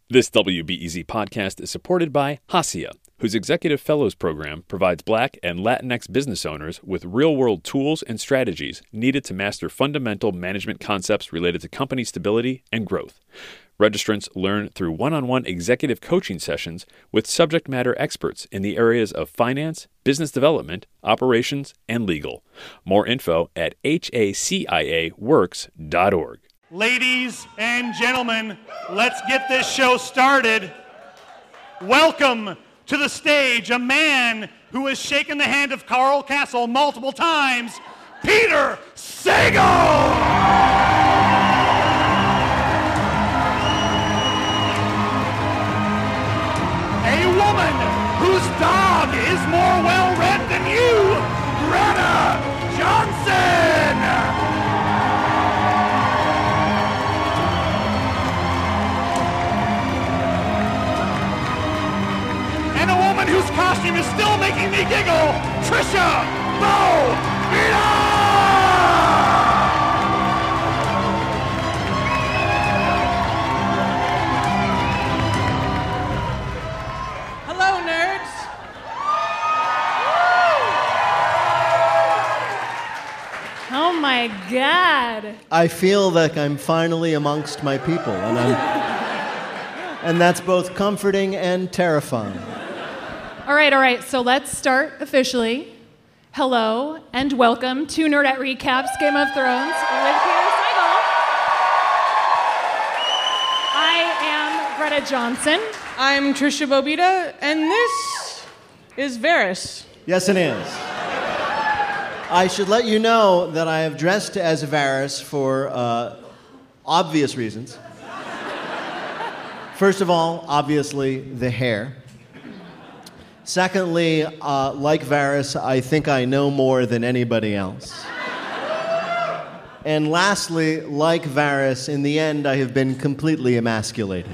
This WBEZ podcast is supported by Hacia, whose Executive Fellows Program provides Black and Latinx business owners with real-world tools and strategies needed to master fundamental management concepts related to company stability and growth. Registrants learn through one-on-one executive coaching sessions with subject matter experts in the areas of finance, business development, operations, and legal. More info at haciaworks.org. Ladies and gentlemen, let's get this show started. Welcome to the stage a man who has shaken the hand of Carl Castle multiple times, Peter Sagal! A woman whose dog is more well-read than you, Greta Johnson! And a woman whose costume is still making me giggle, Trisha Bobeda! Hello, nerds. Oh my God. I feel like I'm finally amongst my people, and that's both comforting and terrifying. All right, so let's start officially. Hello and welcome to Nerdette Recaps Game of Thrones with Peter Sagal. I am Greta Johnson. I'm Trisha Bobeda, and this is Varys. Yes, it is. I should let you know that I have dressed as Varys for obvious reasons. First of all, obviously, the hair. Secondly, like Varys, I think I know more than anybody else. And lastly, like Varys, in the end, I have been completely emasculated.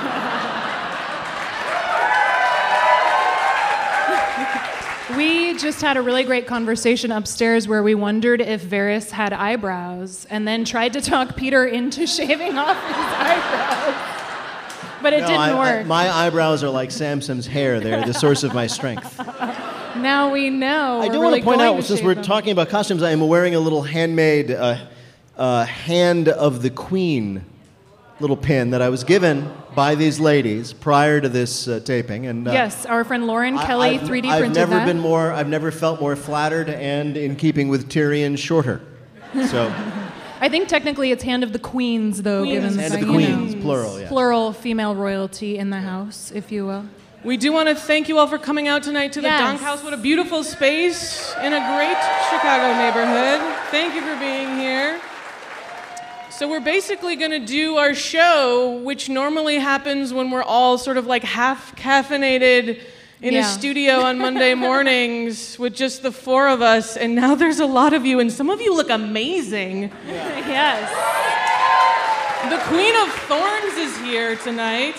We just had a really great conversation upstairs where we wondered if Varys had eyebrows and then tried to talk Peter into shaving off his eyebrows. But it didn't work. My eyebrows are like Samson's hair. They're the source of my strength. Now we know. I do want to point out, since we're talking about costumes, I am wearing a little handmade Hand of the Queen little pin that I was given by these ladies prior to this taping. And yes, our friend Lauren Kelly 3D printed that. I've never felt more flattered and in keeping with Tyrion shorter. So... I think technically it's Hand of the Queens, though, given Hand of the Queens, plural, yeah. Plural female royalty in the house, if you will. We do want to thank you all for coming out tonight to the Donk House. What a beautiful space in a great Chicago neighborhood. Thank you for being here. So we're basically going to do our show, which normally happens when we're all sort of like half caffeinated in a studio on Monday mornings with just the four of us, and now there's a lot of you, and some of you look amazing. Yeah. Yes. The Queen of Thorns is here tonight.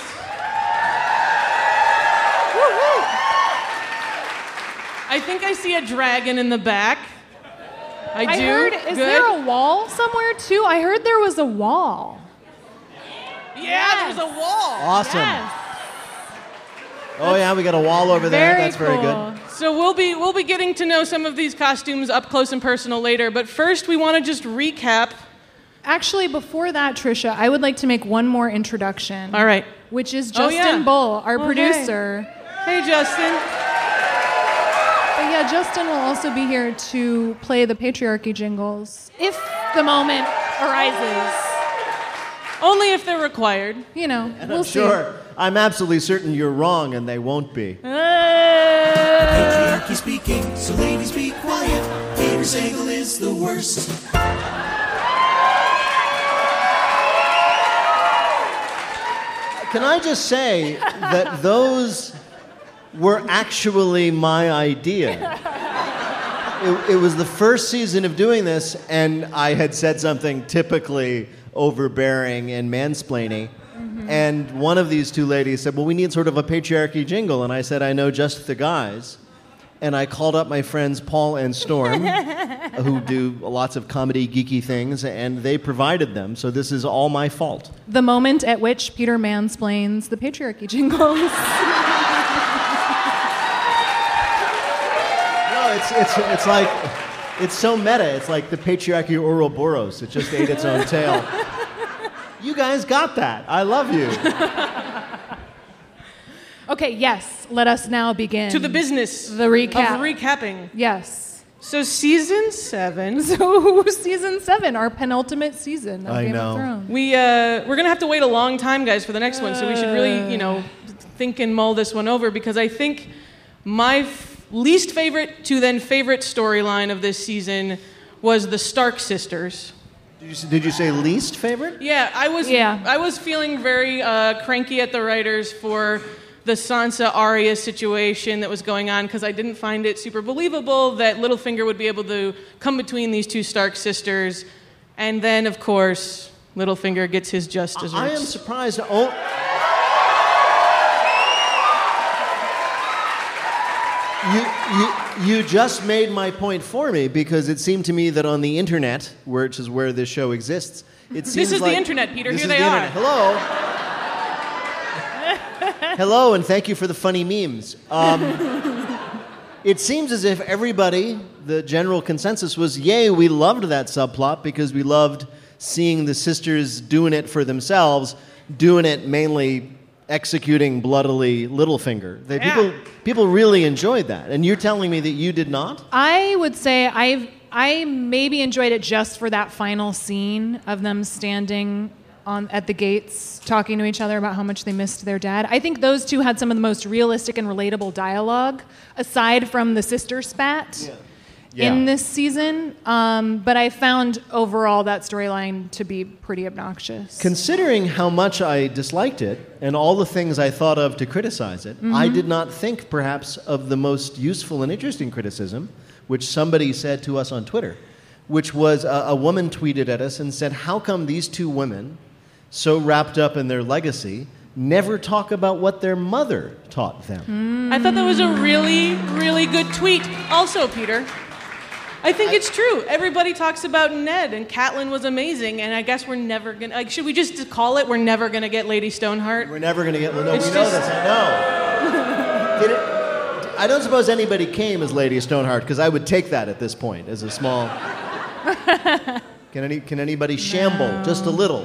Woo-hoo. I think I see a dragon in the back. I do. Heard, is there a wall somewhere, too? I heard there was a wall. Yeah, there's a wall. Awesome. Yes. Oh yeah, we got a wall over there. That's cool. very good. So we'll be getting to know some of these costumes up close and personal later, but first we want to just recap. Actually, before that, Trisha, I would like to make one more introduction. All right. Which is Justin Bull, our producer. Hey, Justin. But yeah, Justin will also be here to play the patriarchy jingles if the moment arises. Only if they're required. You know, And we'll I'm see. sure, I'm absolutely certain you're wrong, and they won't be. Patriarchy speaking, so ladies be quiet. Peter Sagal is the worst. Can I just say that those were actually my idea? It was the first season of doing this, and I had said something typically overbearing and mansplaining. Mm-hmm. And one of these two ladies said, well, we need sort of a patriarchy jingle. And I said, I know just the guys. and I called up my friends Paul and Storm, who do lots of comedy geeky things, and they provided them, so this is all my fault. The moment at which Peter mansplains the patriarchy jingles. No, it's like, it's so meta. It's like the patriarchy Ouroboros. It just ate its own tail. You guys got that. I love you. Okay, yes. Let us now begin. To the business The recap. of recapping. Yes. So season 7. So season 7, our penultimate season of I Game know. of Thrones. We're gonna have to wait a long time, guys, for the next one. So we should really, think and mull this one over, because I think my least favorite to then favorite storyline of this season was the Stark sisters. Did you say least favorite? Yeah, I was. Yeah. I was feeling very cranky at the writers for the Sansa Arya situation that was going on, because I didn't find it super believable that Littlefinger would be able to come between these two Stark sisters, and then of course Littlefinger gets his just desserts. I am surprised. You just made my point for me, because it seemed to me that on the internet, which is where this show exists, it seems This is like the internet, Peter. This Here is they the are. internet. Hello. Hello, and thank you for the funny memes. It seems as if everybody, the general consensus was, yay, we loved that subplot because we loved seeing the sisters doing it for themselves, doing it mainly executing bloodily Littlefinger. People really enjoyed that. And you're telling me that you did not? I would say I maybe enjoyed it just for that final scene of them standing at the gates talking to each other about how much they missed their dad. I think those two had some of the most realistic and relatable dialogue, aside from the sister spat in this season. But I found overall that storyline to be pretty obnoxious. Considering how much I disliked it and all the things I thought of to criticize it, I did not think perhaps of the most useful and interesting criticism, which somebody said to us on Twitter, which was a woman tweeted at us and said, how come these two women, so wrapped up in their legacy, never talk about what their mother taught them? I thought that was a really, really good tweet. Also, Peter, I think it's true. Everybody talks about Ned, and Catelyn was amazing, and I guess we're never gonna. Like, should we just call it? We're never gonna get Lady Stoneheart. We're never going to get... No, It's we know just- this. I know. I don't suppose anybody came as Lady Stoneheart, because I would take that at this point as a small... Can anybody shamble just a little?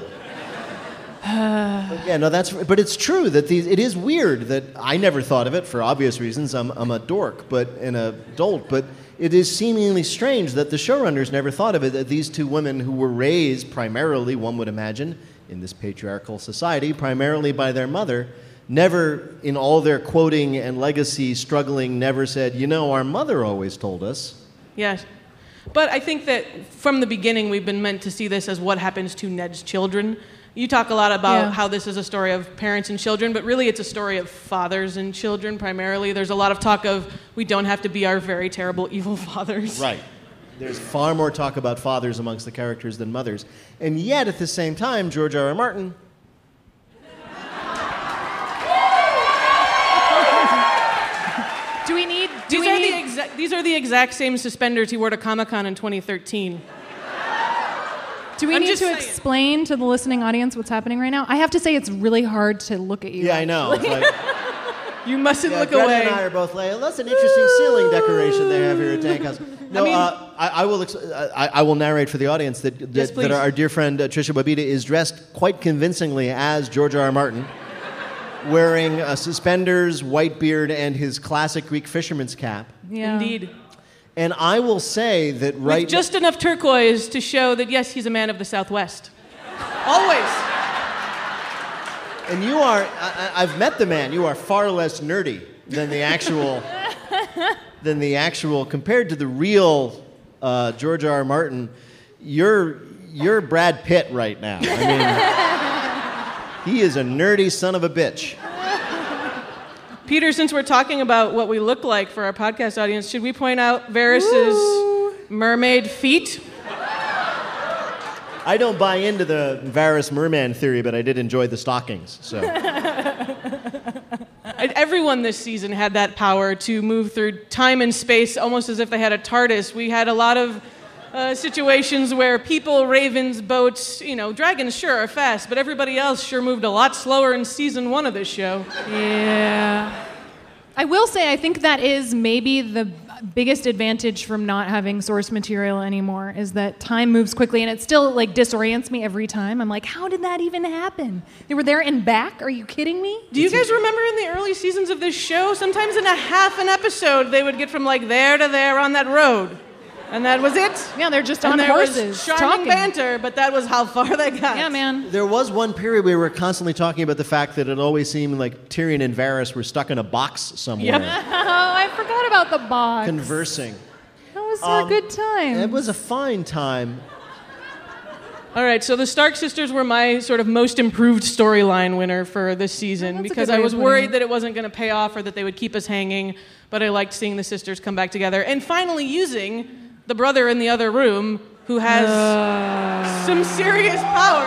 But it's true that it is weird that I never thought of it for obvious reasons. I'm a dork, but an adult. But it is seemingly strange that the showrunners never thought of it, that these two women who were raised primarily, one would imagine, in this patriarchal society, primarily by their mother, never, in all their quoting and legacy struggling, never said, our mother always told us. Yes. But I think that from the beginning we've been meant to see this as what happens to Ned's children. You talk a lot about how this is a story of parents and children, but really it's a story of fathers and children primarily. There's a lot of talk of we don't have to be our very terrible, evil fathers. Right. There's far more talk about fathers amongst the characters than mothers. And yet, at the same time, George R.R. Martin... These are the exact same suspenders he wore to Comic-Con in 2013. Do we I'm need just to saying. explain to the listening audience what's happening right now? I have to say it's really hard to look at you. Yeah, I know. It's like, You mustn't look Greta away. and I are both like, that's an interesting ceiling decoration they have here at Tank House. No, I will narrate for the audience that Yes, please. our dear friend Trisha Babita is dressed quite convincingly as George R.R. Martin, wearing suspenders, white beard, and his classic Greek fisherman's cap. Yeah. Indeed. And I will say that With just enough turquoise to show that, yes, he's a man of the Southwest. Always. And you are, I've met the man, you are far less nerdy than the actual, compared to the real George R.R. Martin, you're Brad Pitt right now. I mean, he is a nerdy son of a bitch. Peter, since we're talking about what we look like for our podcast audience, should we point out Varys's mermaid feet? I don't buy into the Varys merman theory, but I did enjoy the stockings. So I Everyone this season had that power to move through time and space almost as if they had a TARDIS. We had a lot of situations where people, ravens, boats, dragons sure are fast, but everybody else sure moved a lot slower in season 1 of this show. Yeah. I will say, I think that is maybe the biggest advantage from not having source material anymore, is that time moves quickly, and it still disorients me every time. I'm like, how did that even happen? They were there and back? Are you kidding me? Do you guys remember in the early seasons of this show, sometimes in a half an episode, they would get from there to there on that road? And that was it. Yeah, they're just and on there horses. Was charming talking. banter, but that was how far they got. Yeah, man. There was one period where we were constantly talking about the fact that it always seemed like Tyrion and Varys were stuck in a box somewhere. Yep. Oh, I forgot about the box. Conversing. That was a good time. It was a fine time. All right, so the Stark sisters were my sort of most improved storyline winner for this season, That's a because good I way was of putting worried it. that it wasn't going to pay off or that they would keep us hanging, but I liked seeing the sisters come back together and finally using the brother in the other room who has some serious power.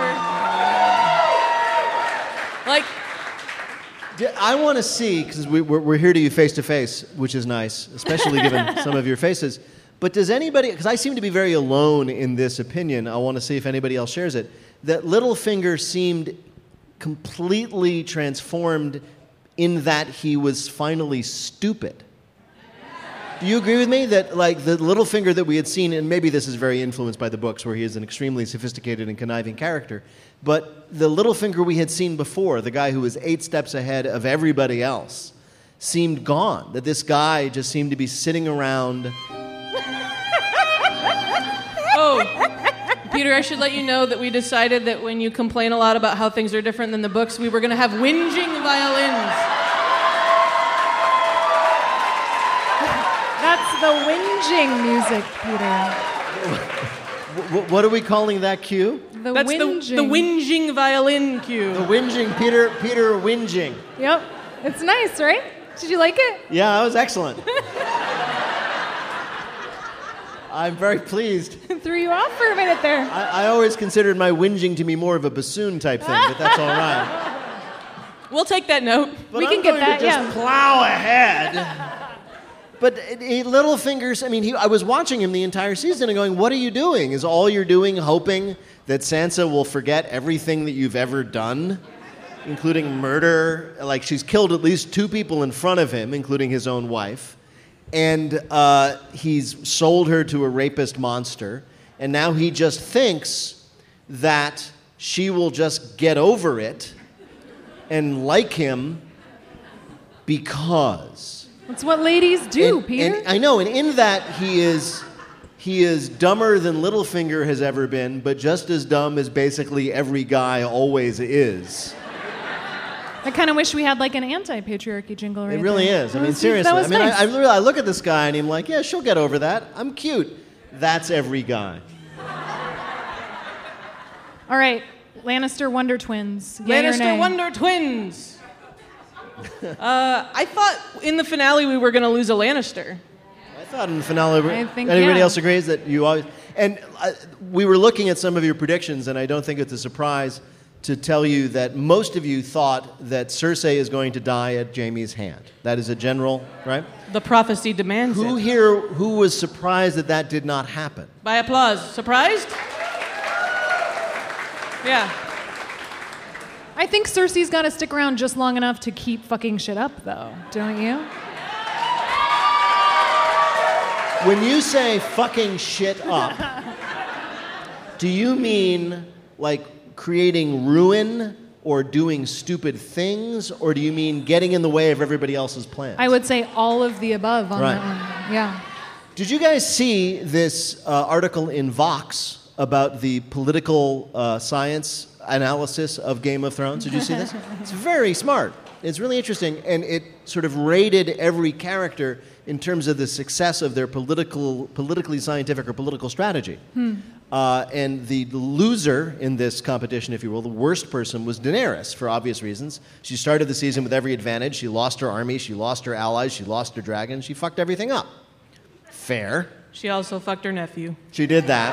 I want to see, because we're here to you face to face, which is nice, especially given some of your faces. But does anybody, because I seem to be very alone in this opinion, I want to see if anybody else shares it, that Littlefinger seemed completely transformed in that he was finally stupid. Do you agree with me that the Littlefinger that we had seen, and maybe this is very influenced by the books where he is an extremely sophisticated and conniving character, but the Littlefinger we had seen before, the guy who was 8 steps ahead of everybody else, seemed gone. That this guy just seemed to be sitting around. Oh, Peter, I should let you know that we decided that when you complain a lot about how things are different than the books, we were going to have whinging violins. That's the whinging music, Peter. What are we calling that cue? That's the whinging violin cue. The whinging, Peter whinging. Yep. It's nice, right? Did you like it? Yeah, that was excellent. I'm very pleased. Threw you off for a minute there. I always considered my whinging to be more of a bassoon type thing, but that's all right. We'll take that note. But We can I'm get going that, to just yeah. plow ahead. But Littlefinger's, I was watching him the entire season and going, what are you doing? Is all you're doing hoping that Sansa will forget everything that you've ever done, including murder? She's killed at least 2 people in front of him, including his own wife. And he's sold her to a rapist monster. And now he just thinks that she will just get over it and like him because. That's what ladies do, Peter. And I know, and in that he is dumber than Littlefinger has ever been, but just as dumb as basically every guy always is. I kind of wish we had an anti-patriarchy jingle right It really there. is. That I mean, was- seriously. That was nice. I look at this guy and I'm like, yeah, she'll get over that. I'm cute. That's every guy. All right, Lannister Wonder Twins. Yay or nay? Lannister Wonder Twins. I thought in the finale we were going to lose a Lannister. I thought in the finale, I think, anybody yeah. else agrees that you always... And we were looking at some of your predictions, and I don't think it's a surprise to tell you that most of you thought that Cersei is going to die at Jaime's hand. That is a general, right? The prophecy demands Who it. here, who was surprised that that did not happen? By applause. Surprised? Yeah. I think Cersei's got to stick around just long enough to keep fucking shit up, though. Don't you? When you say fucking shit up, do you mean creating ruin or doing stupid things, or do you mean getting in the way of everybody else's plans? I would say all of the above on Right. that one. Yeah. Did you guys see this article in Vox about the political science analysis of Game of Thrones? Did you see this? It's very smart. It's really interesting, and it sort of rated every character in terms of the success of their politically scientific or political strategy. And the loser in this competition, if you will, the worst person, was Daenerys, for obvious reasons. She started the season with every advantage. She lost her army, she lost her allies, she lost her dragon, she fucked everything up. Fair. She also fucked her nephew. She did that.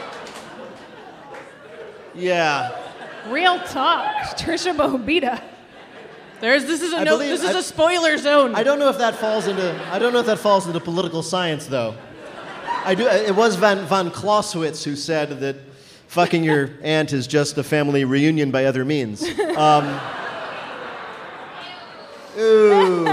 Ew. Yeah. Real talk. Trisha Bobita. This is a spoiler zone. I don't know if that falls into political science, though. It was von Clausewitz who said that fucking your aunt is just a family reunion by other means. Ooh.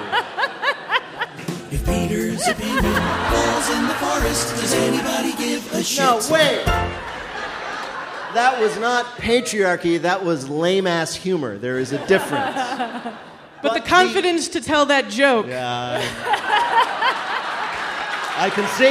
If Peter's opinion falls in the forest, does anybody give a shit? No, wait. That was not patriarchy. That was lame-ass humor. There is a difference. But the confidence to tell that joke. Yeah. I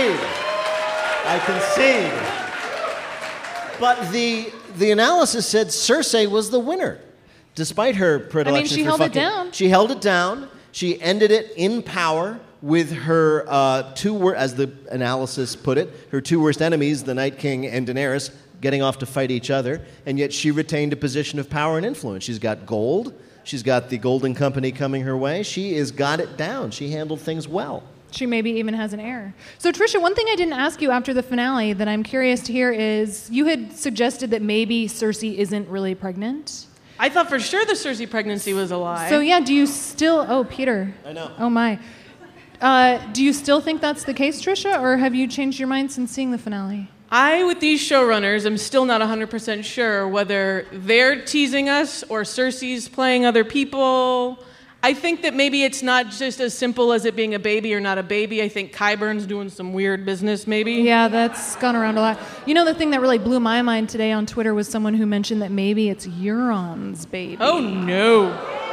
concede. But the analysis said Cersei was the winner, despite her predilection she for held it fucking. down. She held it down. She ended it in power with her as the analysis put it, her two worst enemies, the Night King and Daenerys, getting off to fight each other, and yet she retained a position of power and influence. She's got gold. She's got the Golden Company coming her way. She has got it down. She handled things well. She maybe even has an heir. So, Tricia, one thing I didn't ask you after the finale that I'm curious to hear is you had suggested that maybe Cersei isn't really pregnant. I thought for sure the Cersei pregnancy was a lie. So, yeah, do you still... Oh, Peter. I know. Oh, my. Do you still think that's the case, Tricia, or have you changed your mind since seeing the finale? With these showrunners, am still not 100% sure whether they're teasing us or Cersei's playing other people. I think that maybe it's not just as simple as it being a baby or not a baby. I think Qyburn's doing some weird business, maybe. Yeah, that's gone around a lot. You know, the thing that really blew my mind today on Twitter was someone who mentioned that maybe it's Euron's baby. Oh, no.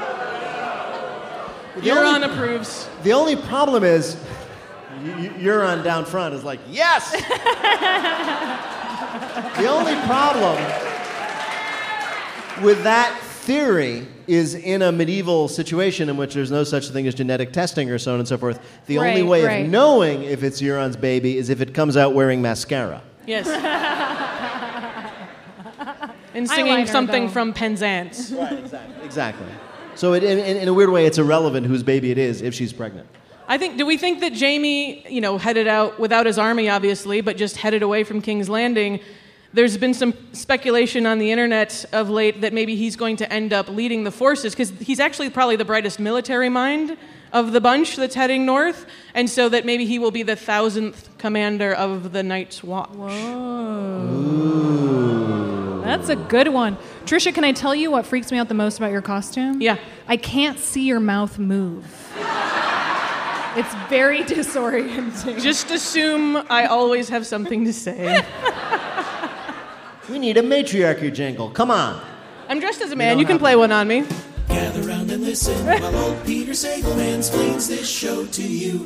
Euron approves. The only problem is Euron down front is like, yes! The only problem with that theory is in a medieval situation in which there's no such thing as genetic testing or so on and so forth. The only way of knowing if it's Euron's baby is if it comes out wearing mascara. Yes. And singing something from Penzance. Right, exactly. So in a weird way, it's irrelevant whose baby it is if she's pregnant. Do we think that Jaime, headed out without his army, obviously, but just headed away from King's Landing? There's been some speculation on the internet of late that maybe he's going to end up leading the forces, because he's actually probably the brightest military mind of the bunch that's heading north, and so that maybe he will be the 1,000th commander of the Night's Watch. Whoa. Ooh. That's a good one. Tricia, can I tell you what freaks me out the most about your costume? Yeah. I can't see your mouth move. It's very disorienting. Just assume I always have something to say. We need a matriarchy jingle. Come on. I'm dressed as a man. You can play one on me. Gather round and listen while old Peter Sagal mansplains this show to you.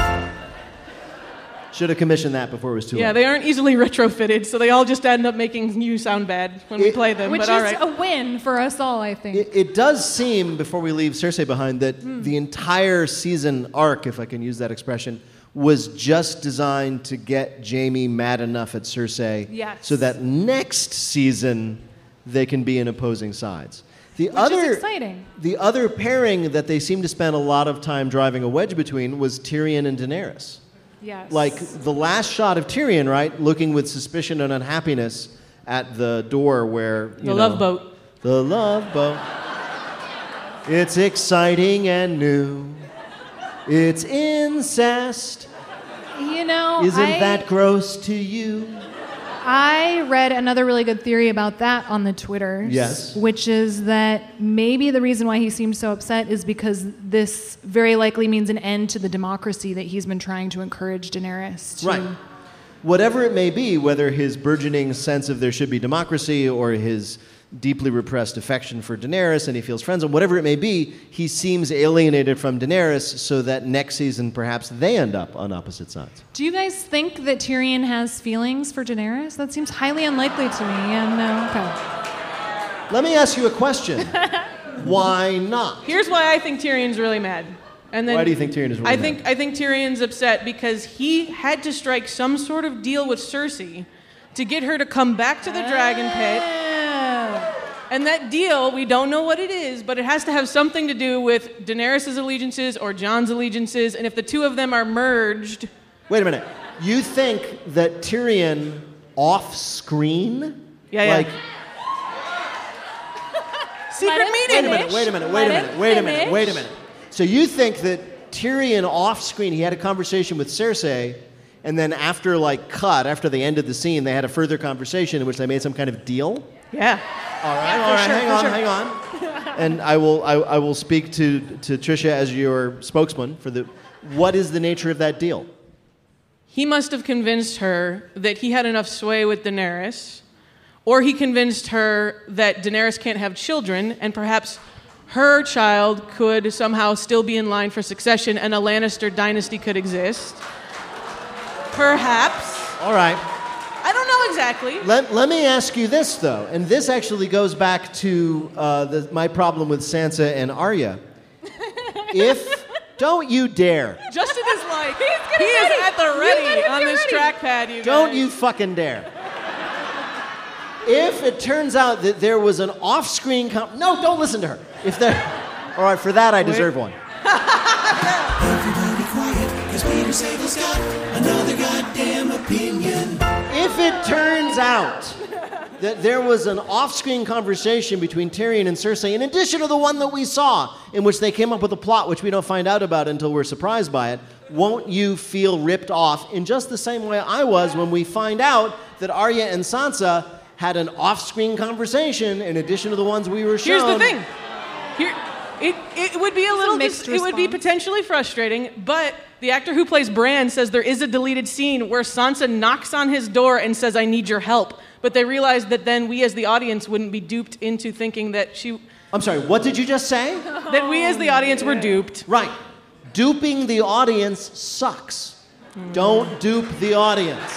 Should have commissioned that before it was too late. Yeah, they aren't easily retrofitted, so they all just end up making you sound bad when we play them. Which but is all right. a win for us all, I think. It does seem, before we leave Cersei behind, that the entire season arc, if I can use that expression, was just designed to get Jaime mad enough at Cersei so that next season they can be in opposing sides. Which is exciting. The other pairing that they seem to spend a lot of time driving a wedge between was Tyrion and Daenerys. Yes. Like the last shot of Tyrion, right, looking with suspicion and unhappiness at the door where, The love boat. The love boat. It's exciting and new. It's incest. Isn't that gross to you? I read another really good theory about that on the Twitters. Yes. Which is that maybe the reason why he seems so upset is because this very likely means an end to the democracy that he's been trying to encourage Daenerys to. Right. Whatever it may be, whether his burgeoning sense of there should be democracy or his deeply repressed affection for Daenerys and he feels friends, and whatever it may be, he seems alienated from Daenerys so that next season perhaps they end up on opposite sides. Do you guys think that Tyrion has feelings for Daenerys? That seems highly unlikely to me. Yeah, no. Okay. Let me ask you a question. Why not? Here's why I think Tyrion's really mad. And then Why do you think Tyrion is really mad? I think Tyrion's upset because he had to strike some sort of deal with Cersei to get her to come back to the Dragon Pit. And that deal, we don't know what it is, but it has to have something to do with Daenerys' allegiances or Jon's allegiances, and if the two of them are merged... Wait a minute. You think that Tyrion off-screen? Yeah. secret meeting. Wait a minute. So you think that Tyrion off screen, he had a conversation with Cersei, and then after they ended the scene, they had a further conversation in which they made some kind of deal? Yeah. All right, hang on. And I will speak to Trisha as your spokesman for what is the nature of that deal? He must have convinced her that he had enough sway with Daenerys, or he convinced her that Daenerys can't have children, and perhaps her child could somehow still be in line for succession and a Lannister dynasty could exist. Perhaps. All right. I don't know exactly. Let me ask you this, though, and this actually goes back to my problem with Sansa and Arya. Don't you dare. Justin is like, he is at the ready on this trackpad, you guys. Don't you fucking dare. If it turns out that there was an off-screen no, don't listen to her. All right, for that I deserve one. Everybody quiet, because Peter Sagal's got another goddamn opinion. If it turns out that there was an off-screen conversation between Tyrion and Cersei, in addition to the one that we saw, in which they came up with a plot which we don't find out about until we're surprised by it, won't you feel ripped off in just the same way I was when we find out that Arya and Sansa had an off-screen conversation in addition to the ones we were shown? Here's the thing. It would be a little mixed it would be potentially frustrating, but the actor who plays Bran says there is a deleted scene where Sansa knocks on his door and says, "I need your help." But they realized that then we as the audience wouldn't be duped into thinking that she... I'm sorry, what did you just say? That we as the audience were duped. Right. Duping the audience sucks. Don't dupe the audience.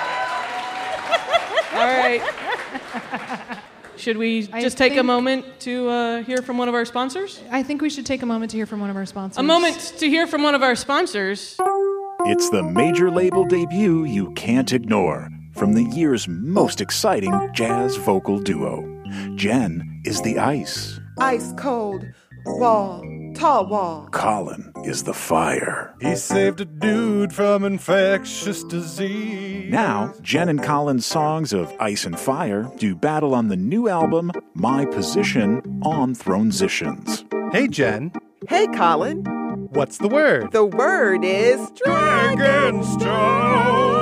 All right. Should we just take a moment to hear from one of our sponsors? I think we should take a moment to hear from one of our sponsors. A moment to hear from one of our sponsors. It's the major label debut you can't ignore from the year's most exciting jazz vocal duo. Jen is the ice. Ice cold wall, tall wall. Colin is the fire. He saved a dude from infectious disease. Now, Jen and Colin's songs of ice and fire do battle on the new album, My Position on Thronesitions. Hey, Jen. Hey, Colin. What's the word? The word is Dragonstone.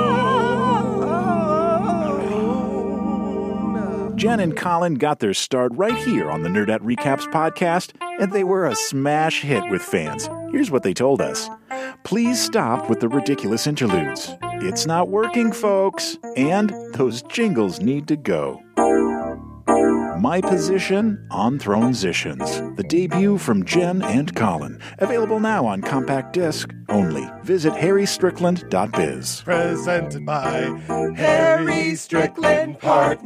Jen and Colin got their start right here on the Nerdette Recaps podcast, and they were a smash hit with fans. Here's what they told us. Please stop with the ridiculous interludes. It's not working, folks. And those jingles need to go. My Position on Thronesitions, the debut from Jen and Colin. Available now on compact disc only. Visit harrystrickland.biz. Presented by Harry Strickland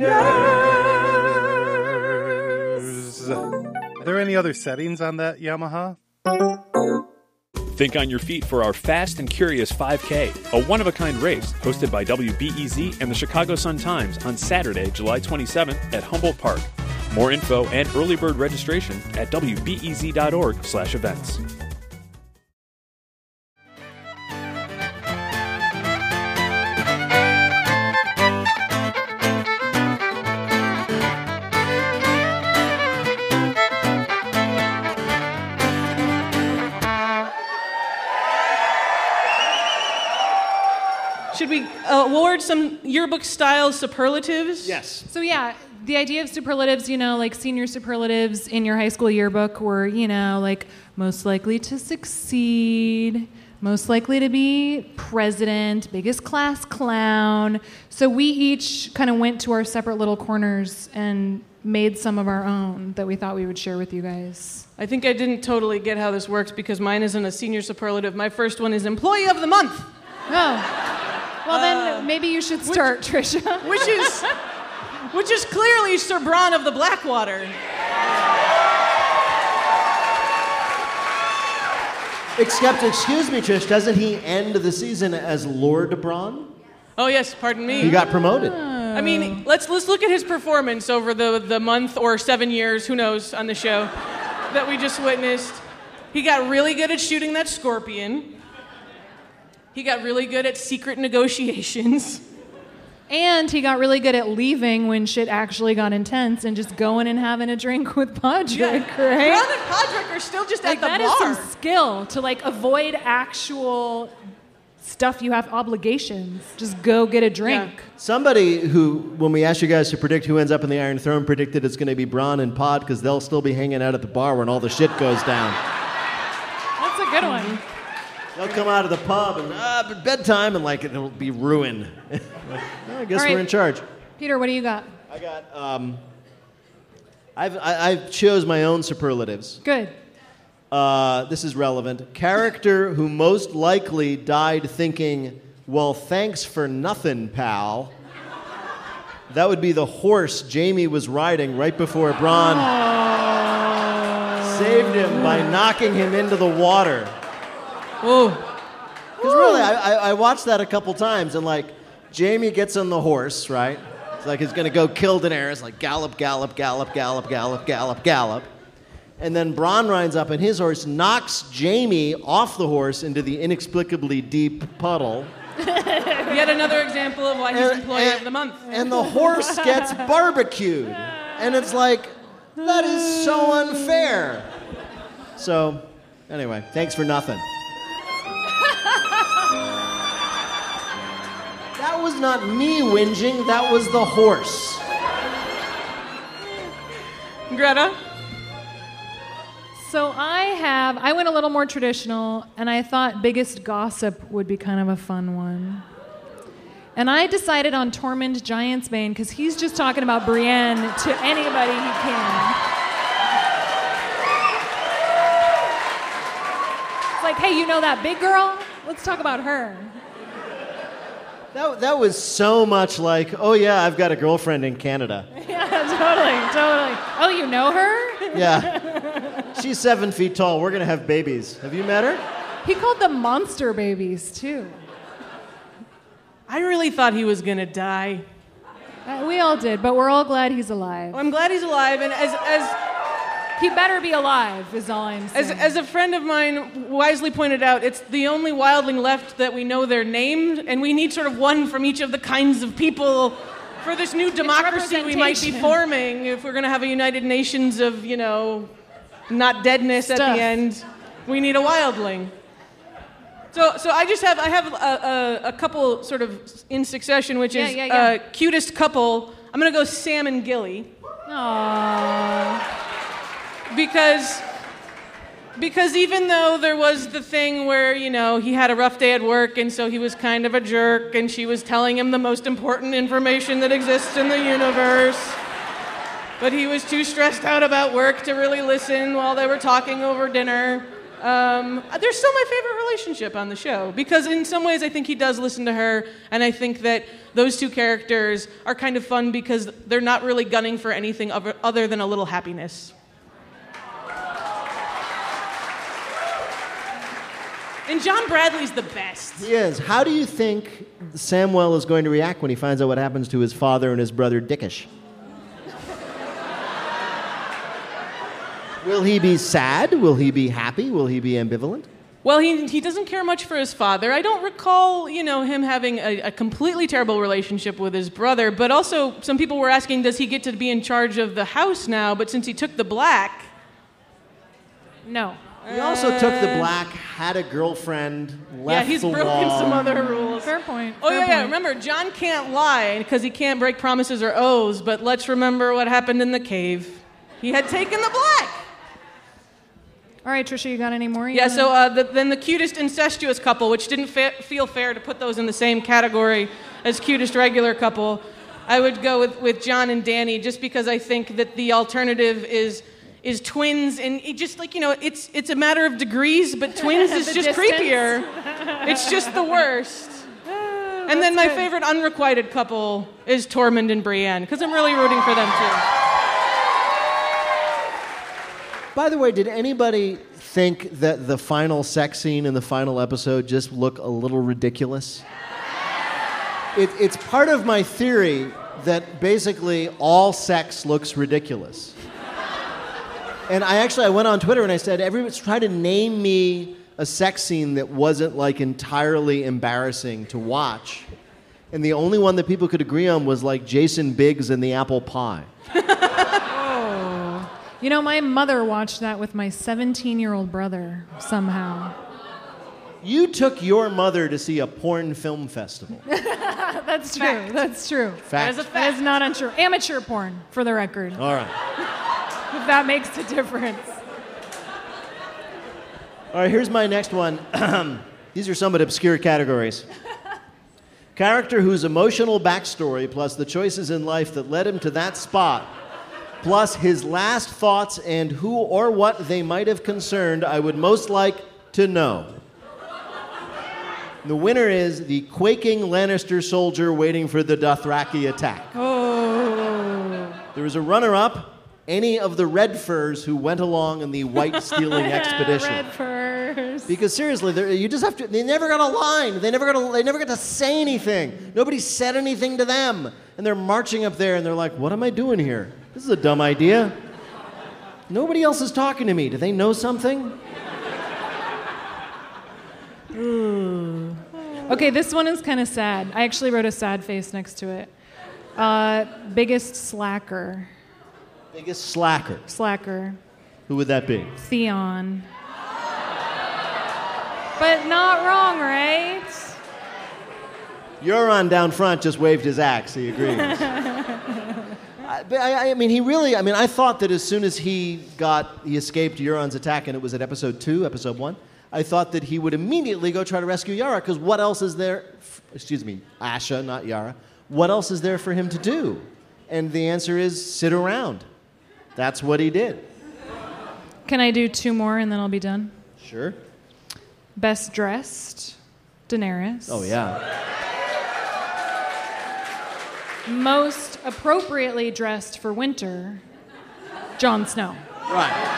Partners. Are there any other settings on that Yamaha? Think on your feet for our Fast and Curious 5K, a one-of-a-kind race hosted by WBEZ and the Chicago Sun-Times on Saturday, July 27th at Humboldt Park. More info and early bird registration at wbez.org/events. Should we award some yearbook-style superlatives? Yes. So yeah, the idea of superlatives, like senior superlatives in your high school yearbook were, like most likely to succeed, most likely to be president, biggest class clown. So we each kind of went to our separate little corners and made some of our own that we thought we would share with you guys. I think I didn't totally get how this works because mine isn't a senior superlative. My first one is Employee of the Month. Oh. Well, then maybe you should start, Trisha. Which is clearly Sir Bronn of the Blackwater. Except, excuse me, Trish, doesn't he end the season as Lord Bronn? Oh, yes, pardon me. He got promoted. I mean, let's look at his performance over the month or 7 years, who knows, on the show that we just witnessed. He got really good at shooting that scorpion. He got really good at secret negotiations. And he got really good at leaving when shit actually got intense and just going and having a drink with Podrick, right? Bronn and Podrick are still just at the bar. That is some skill to avoid actual stuff you have obligations. Just go get a drink. Yeah. Somebody who, when we asked you guys to predict who ends up in the Iron Throne, predicted it's going to be Bronn and Pod because they'll still be hanging out at the bar when all the shit goes down. That's a good one. They'll come out of the pub and bedtime and it'll be ruin. I guess we're in charge. Peter, what do you got? I got I chose my own superlatives. Good. This is relevant. Character who most likely died thinking, well, thanks for nothing, pal. That would be the horse Jaime was riding right before Bronn saved him by knocking him into the water. Ooh. Because really, I watched that a couple times, and Jaime gets on the horse, right? It's he's going to go kill Daenerys, gallop, gallop, gallop, gallop, gallop, gallop, gallop. And then Bronn rides up, and his horse knocks Jaime off the horse into the inexplicably deep puddle. Yet another example of why he's Employee of the Month. And the horse gets barbecued. And it's that is so unfair. So, anyway, thanks for nothing. That was not me whinging, that was the horse. Greta? So I went a little more traditional, and I thought biggest gossip would be kind of a fun one. And I decided on Tormund Giantsbane because he's just talking about Brienne to anybody he can. It's hey, you know that big girl? Let's talk about her. That was so much oh yeah, I've got a girlfriend in Canada. Yeah, totally. Oh, you know her? Yeah. She's 7 feet tall. We're going to have babies. Have you met her? He called them monster babies, too. I really thought he was going to die. We all did, but we're all glad he's alive. I'm glad he's alive, and as he better be alive, is all I'm saying. As a friend of mine wisely pointed out, it's the only wildling left that we know their names, and we need sort of one from each of the kinds of people for this new democracy we might be forming if we're going to have a United Nations of, not deadness at the end. We need a wildling. So I have a couple sort of in succession, which is cutest couple. I'm going to go Sam and Gilly. Aww. Because even though there was the thing where, he had a rough day at work and so he was kind of a jerk and she was telling him the most important information that exists in the universe, but he was too stressed out about work to really listen while they were talking over dinner. They're still my favorite relationship on the show because in some ways I think he does listen to her, and I think that those two characters are kind of fun because they're not really gunning for anything other than a little happiness. And John Bradley's the best. He is. How do you think Samwell is going to react when he finds out what happens to his father and his brother Dickish? Will he be sad? Will he be happy? Will he be ambivalent? Well, he doesn't care much for his father. I don't recall, him having a completely terrible relationship with his brother, but also some people were asking, does he get to be in charge of the house now? But since he took the black... No. He also took the black, had a girlfriend, left the wall. Yeah, he's broken some other rules. Fair point. Yeah. Remember, John can't lie because he can't break promises or oaths, but let's remember what happened in the cave. He had taken the black. All right, Trisha, you got any more? Then the cutest incestuous couple, which didn't feel fair to put those in the same category as cutest regular couple, I would go with John and Dany just because I think that the alternative is twins, and it just it's a matter of degrees, but twins is just creepier. It's just the worst. And then my favorite unrequited couple is Tormund and Brienne because I'm really rooting for them too. By the way, did anybody think that the final sex scene in the final episode just looked a little ridiculous? It's part of my theory that basically all sex looks ridiculous. And I went on Twitter and I said, everyone's trying to name me a sex scene that wasn't entirely embarrassing to watch. And the only one that people could agree on was like Jason Biggs and the apple pie. Oh. You know, my mother watched that with my 17-year-old brother somehow. You took your mother to see a porn film festival. That's true. Fact. That's true. Fact. That is not untrue. Amateur porn, for the record. All right. If that makes a difference. All right, here's my next one. These are somewhat obscure categories. Character whose emotional backstory plus the choices in life that led him to that spot, plus his last thoughts and who or what they might have concerned, I would most like to know. The winner is the quaking Lannister soldier waiting for the Dothraki attack. Oh. There was a runner-up, any of the Red Furs who went along in the white stealing expedition. Red Furs. Because seriously, you just have to. They never got a line. They never got to say anything. Nobody said anything to them, and they're marching up there, and they're like, "What am I doing here? This is a dumb idea. Nobody else is talking to me. Do they know something?" Okay, this one is kind of sad. I actually wrote a sad face next to it. Biggest slacker. Biggest slacker. Slacker. Who would that be? Theon. But not wrong, right? Euron down front just waved his axe. He agrees. I mean, he really. I mean, I thought that as soon as he escaped Euron's attack, and it was at episode 2, episode 1. I thought that he would immediately go try to rescue Yara, because what else is there? Excuse me, Asha, not Yara. What else is there for him to do? And the answer is sit around. That's what he did. Can I do 2 more and then I'll be done? Sure. Best dressed, Daenerys. Oh, yeah. Most appropriately dressed for winter, Jon Snow. Right.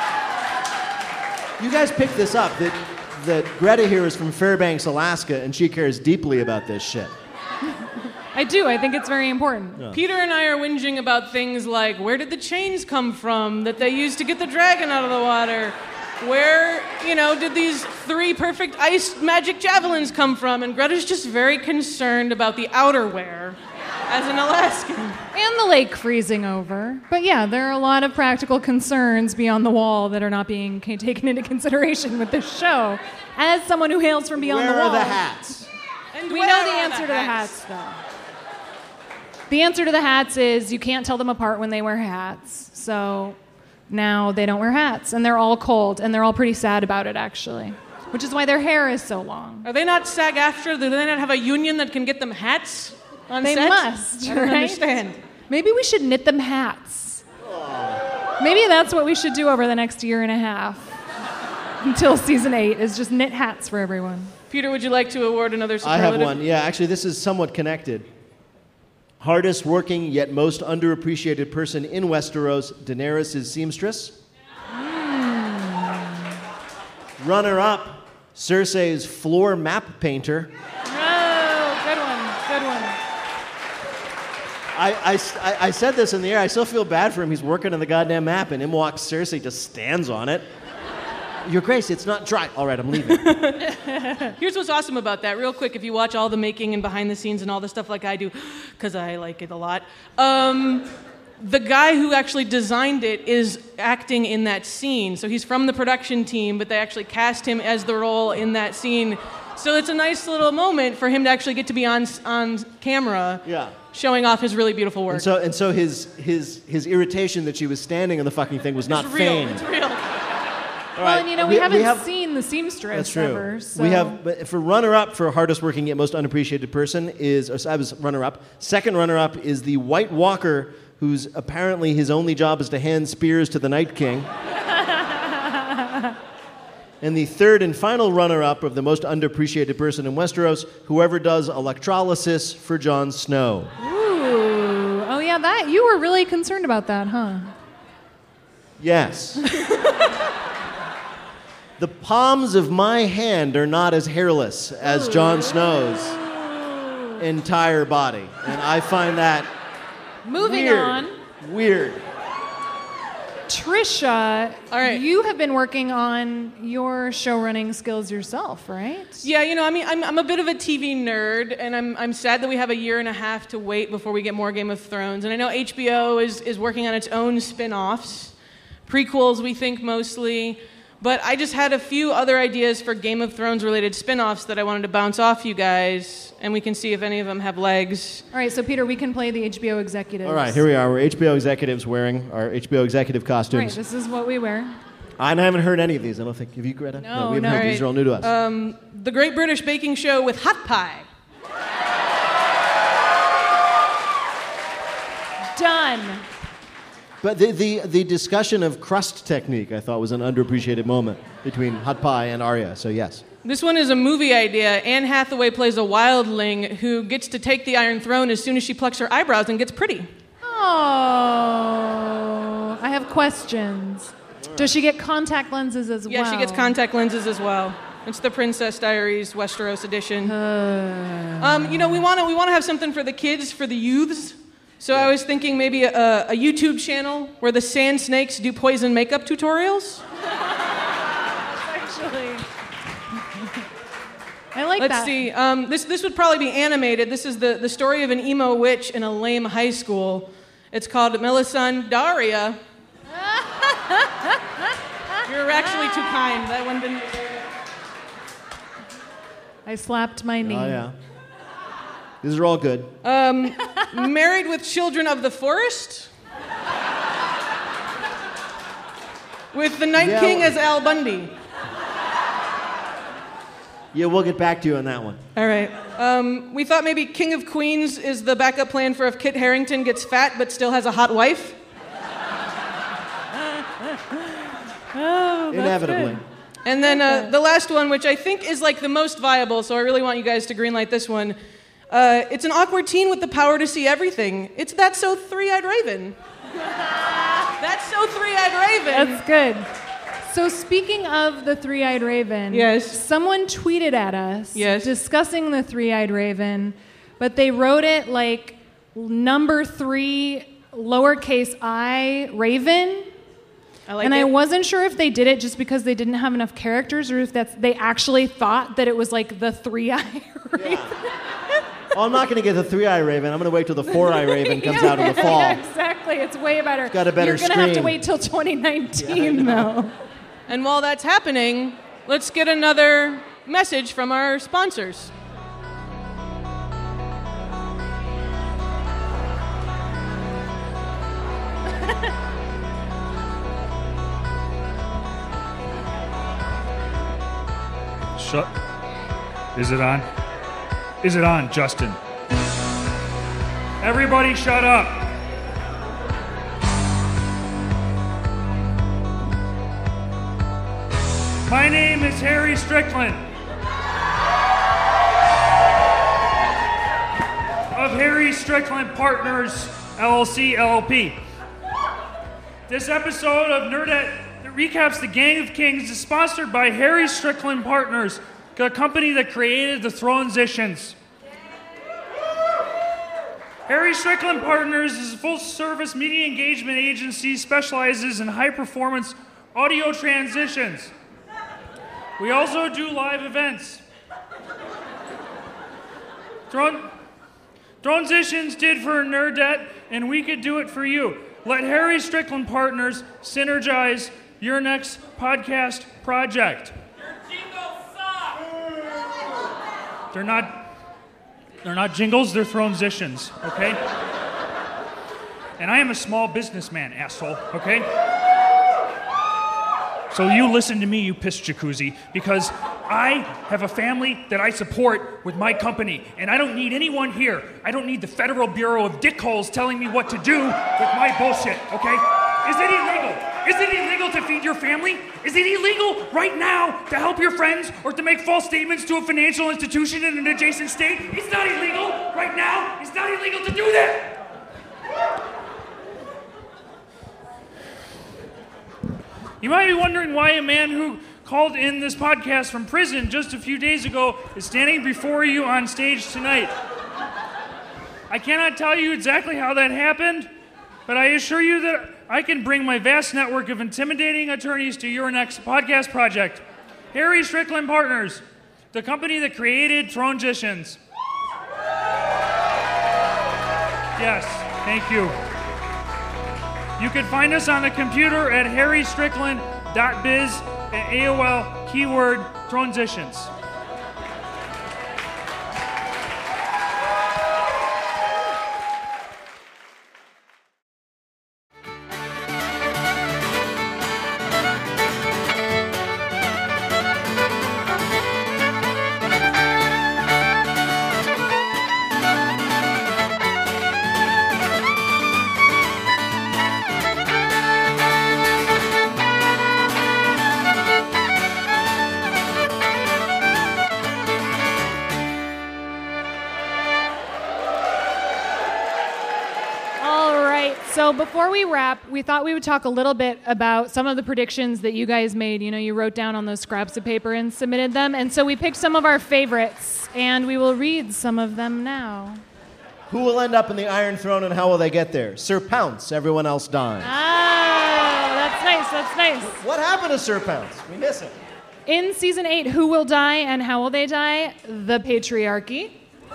You guys picked this up, that Greta here is from Fairbanks, Alaska, and she cares deeply about this shit. I do. I think it's very important. Yeah. Peter and I are whinging about things like, where did the chains come from that they used to get the dragon out of the water? Where, did these 3 perfect ice magic javelins come from? And Greta's just very concerned about the outerwear as an Alaskan. And the lake freezing over. But yeah, there are a lot of practical concerns beyond the wall that are not being taken into consideration with this show. As someone who hails from beyond the wall. Where are the hats? And we know the answer to the hats, though. The answer to the hats is you can't tell them apart when they wear hats. So now they don't wear hats, and they're all cold, and they're all pretty sad about it, actually. Which is why their hair is so long. Are they not SAG-AFTRA? Do they not have a union that can get them hats on they set? Must, I don't right? understand. Maybe we should knit them hats. Maybe that's what we should do over the next year and a half. Until season 8 is just knit hats for everyone. Peter, would you like to award another superlative? I have one. Yeah, actually, this is somewhat connected. Hardest working yet most underappreciated person in Westeros, Daenerys' seamstress. Runner-up, Cersei's floor map painter. Oh, good one. I said this in the air. I still feel bad for him. He's working on the goddamn map, and in walks Cersei, just stands on it. Your Grace, it's not dry. All right, I'm leaving. Here's what's awesome about that. Real quick, if you watch all the making and behind the scenes and all the stuff like I do, because I like it a lot, the guy who actually designed it is acting in that scene. So he's from the production team, but they actually cast him as the role in that scene. So it's a nice little moment for him to actually get to be on camera, showing off his really beautiful work. And so his irritation that she was standing on the fucking thing was not feigned. It's real. All well, right. and we haven't seen the seamstress That's true. ever. So. We have, but for runner-up for hardest working yet most unappreciated person I was runner-up. Second runner-up is the White Walker, whose apparently his only job is to hand spears to the Night King. And the third and final runner-up of the most underappreciated person in Westeros, whoever does electrolysis for Jon Snow. Ooh, oh yeah, that you were really concerned about that, huh? Yes. The palms of my hand are not as hairless as Jon Snow's entire body. And I find that Moving weird. on. Weird. Trisha, All right. you have been working on your show running skills yourself, right? Yeah, I mean, I'm a bit of a TV nerd, and I'm sad that we have a year and a half to wait before we get more Game of Thrones. And I know HBO is working on its own spin-offs, prequels, we think mostly. But I just had a few other ideas for Game of Thrones-related spin-offs that I wanted to bounce off you guys, and we can see if any of them have legs. All right, so Peter, we can play the HBO executives. All right, here we are. We're HBO executives wearing our HBO executive Right, costumes. this is what we wear. I haven't heard any of these. I don't think. Have you, Greta? No, we haven't no. heard. These are all new to us. The Great British Baking Show with hot pie. Done. But the discussion of crust technique, I thought, was an underappreciated moment between Hot Pie and Arya. So yes. This one is a movie idea. Anne Hathaway plays a wildling who gets to take the Iron Throne as soon as she plucks her eyebrows and gets pretty. Oh, I have questions. Does she get contact lenses as well? Yeah, she gets contact lenses as well. It's the Princess Diaries Westeros edition. We want to have something for the kids, for the youths. So I was thinking maybe a YouTube channel where the sand snakes do poison makeup tutorials. Actually, I like Let's that. see. This would probably be animated. This is the story of an emo witch in a lame high school. It's called Melisande Daria. You're actually too kind. That one didn't. I slapped my knee. Oh yeah. These are all good. Married with Children of the Forest. With the Night King as Al Bundy. Yeah, we'll get back to you on that one. All right. We thought maybe King of Queens is the backup plan for if Kit Harington gets fat but still has a hot wife. Oh, that's Inevitably. good. And then the last one, which I think is like the most viable, so I really want you guys to greenlight this one. It's an awkward teen with the power to see everything. It's That's So Three-Eyed Raven. That's So Three-Eyed Raven. That's good. So speaking of the Three-Eyed Raven, Yes. someone tweeted at us Yes. discussing the Three-Eyed Raven, but they wrote it like number 3 lowercase I Raven. I like And it. I wasn't sure if they did it just because they didn't have enough characters or if they actually thought that it was like the Three-Eyed Raven. Oh, I'm not going to get the 3-eye raven. I'm going to wait till the 4-eye raven comes out in the fall. Yeah, exactly. It's way better. got a better You're going to have to screen. wait till 2019, though. And while that's happening, let's get another message from our sponsors. Shut. Is it on? Is it on, Justin? Everybody shut up. My name is Harry Strickland of Harry Strickland Partners, LLC, LLP. This episode of Nerdette that recaps the Gang of Kings is sponsored by Harry Strickland Partners, the company that created the Thronesitions. Harry Strickland Partners is a full-service media engagement agency specializes in high-performance audio transitions. We also do live events. Thronesitions did for Nerdette, and we could do it for you. Let Harry Strickland Partners synergize your next podcast project. Your jingles suck! They're not jingles, they're Thronesitions, okay? And I am a small businessman, asshole, okay? So you listen to me, you piss jacuzzi, because I have a family that I support with my company, and I don't need anyone here. I don't need the Federal Bureau of Dickholes telling me what to do with my bullshit, okay? Is it illegal? Is it illegal to feed your family? Is it illegal right now to help your friends or to make false statements to a financial institution in an adjacent state? It's not illegal right now. It's not illegal to do that. You might be wondering why a man who called in this podcast from prison just a few days ago is standing before you on stage tonight. I cannot tell you exactly how that happened, but I assure you that I can bring my vast network of intimidating attorneys to your next podcast project. Harry Strickland Partners, the company that created Thronesitions. Yes, thank you. You can find us on the computer at harrystrickland.biz and AOL keyword Thronesitions. So before we wrap, we thought we would talk a little bit about some of the predictions that you guys made. You know, you wrote down on those scraps of paper and submitted them. And so we picked some of our favorites, and we will read some of them now. Who will end up in the Iron Throne and how will they get there? Sir Pounce, everyone else dies. Oh, that's nice, that's nice. What happened to Sir Pounce? We miss him. In season 8, who will die and how will they die? The patriarchy.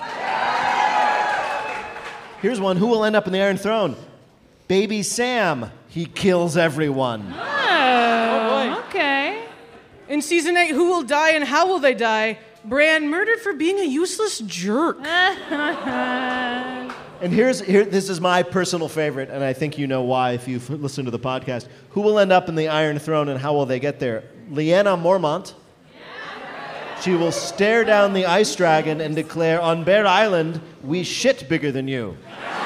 Here's one. Who will end up in the Iron Throne? Baby Sam. He kills everyone. Oh boy. Okay. In season 8, who will die and how will they die? Bran murdered for being a useless jerk. And this is my personal favorite, and I think you know why if you've listened to the podcast. Who will end up in the Iron Throne and how will they get there? Lyanna Mormont. She will stare down the ice dragon and declare, on Bear Island, we shit bigger than you.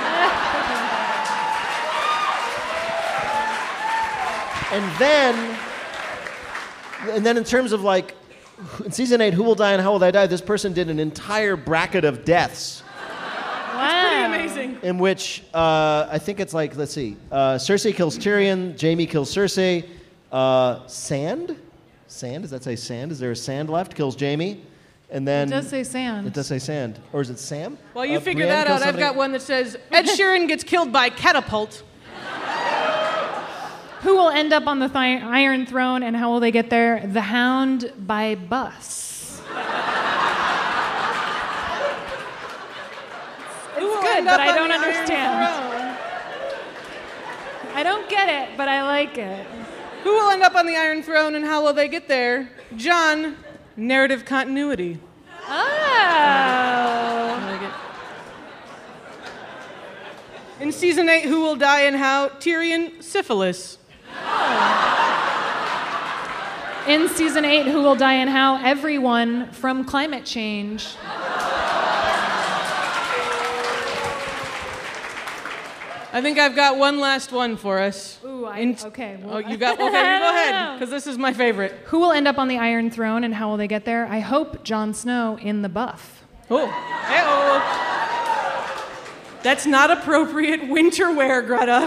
And then in terms of like, in season 8, who will die and how will they die? This person did an entire bracket of deaths. That's pretty amazing. In which I think it's like, let's see, Cersei kills Tyrion, Jaime kills Cersei, Sand, does that say Sand? Is there a Sand left? Kills Jaime. And then it does say Sand. It does say Sand. Or is it Sam? Well, you figure Brienne that out. kills I've got one that says, Ed Sheeran gets killed by catapult. Who will end up on the Iron Throne and how will they get there? The Hound by bus. Who It's will good, end but up I on don't the Iron understand. Throne? I don't get it, but I like it. Who will end up on the Iron Throne and how will they get there? Jon, narrative continuity. Oh. I like it. In season 8, who will die and how? Tyrion, syphilis. In season 8, who will die and how? Everyone from climate change. I think I've got one last one for us. Ooh, okay. Well, you go ahead, because this is my favorite. Who will end up on the Iron Throne and how will they get there? I hope Jon Snow in the buff. Oh, hey-oh. That's not appropriate winter wear, Greta.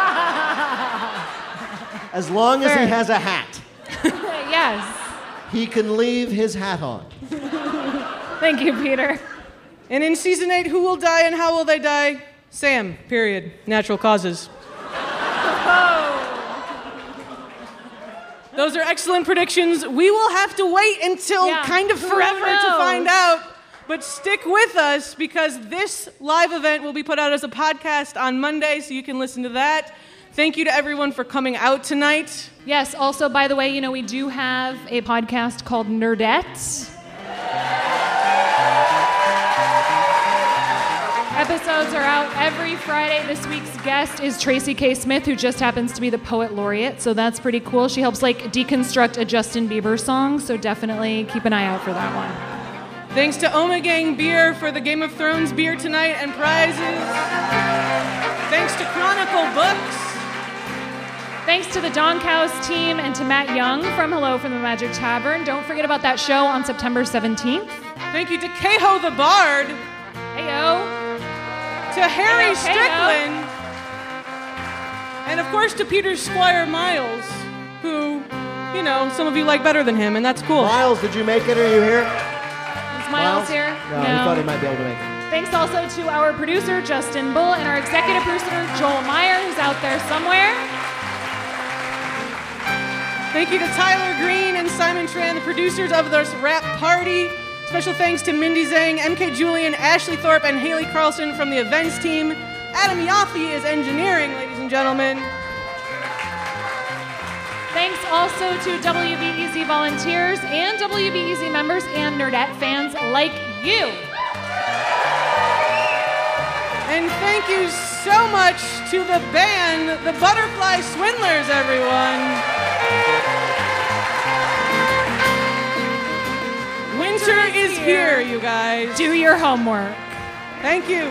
As long as he has a hat. Yes. He can leave his hat on. Thank you, Peter. And in season 8, who will die and how will they die? Sam, period. Natural causes. Those are excellent predictions. We will have to wait until kind of forever to find out. But stick with us because this live event will be put out as a podcast on Monday, so you can listen to that. Thank you to everyone for coming out tonight. Yes, also, by the way, you know, we do have a podcast called Nerdettes. Episodes are out every Friday. This week's guest is Tracy K. Smith, who just happens to be the poet laureate, so that's pretty cool. She helps, like, deconstruct a Justin Bieber song, so definitely keep an eye out for that one. Thanks to Ommegang Beer for the Game of Thrones beer tonight and prizes. Thanks to Chronicle Books. Thanks to the Donkaus team and to Matt Young from Hello from the Magic Tavern. Don't forget about that show on September 17th. Thank you to Keho the Bard. Heyo. To Harry Strickland. And of course to Peter Squire Miles, who, you know, some of you like better than him, and that's cool. Miles, did you make it? Are you here? Is Miles here? No, he thought he might be able to make it. Thanks also to our producer, Justin Bull, and our executive producer, Joel Meyer, who's out there somewhere. Thank you to Tyler Green and Simon Tran, the producers of this rap party. Special thanks to Mindy Zhang, MK Julian, Ashley Thorpe, and Haley Carlson from the events team. Adam Yaffe is engineering, ladies and gentlemen. Thanks also to WBEZ volunteers and WBEZ members and Nerdette fans like you. And thank you so much to the band, the Butterfly Swindlers, everyone. Winter is here, you guys. Do your homework. Thank you.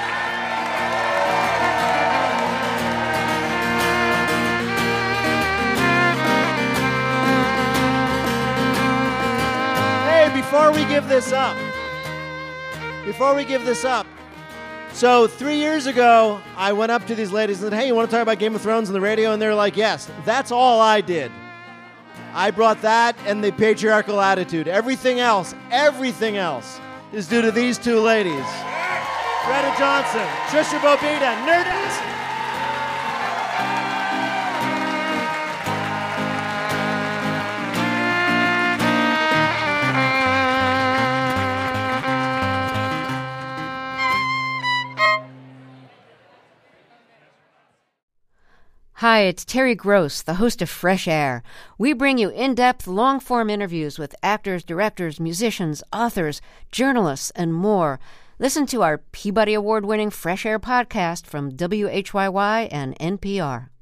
Hey, before we give this up, so 3 years ago, I went up to these ladies and said, hey, you want to talk about Game of Thrones on the radio? And they were like, yes. That's all I did. I brought that and the patriarchal attitude. Everything else is due to these two ladies. Greta Johnson, Trisha Bobita, Nerdette. Hi, it's Terry Gross, the host of Fresh Air. We bring you in-depth, long-form interviews with actors, directors, musicians, authors, journalists, and more. Listen to our Peabody Award-winning Fresh Air podcast from WHYY and NPR.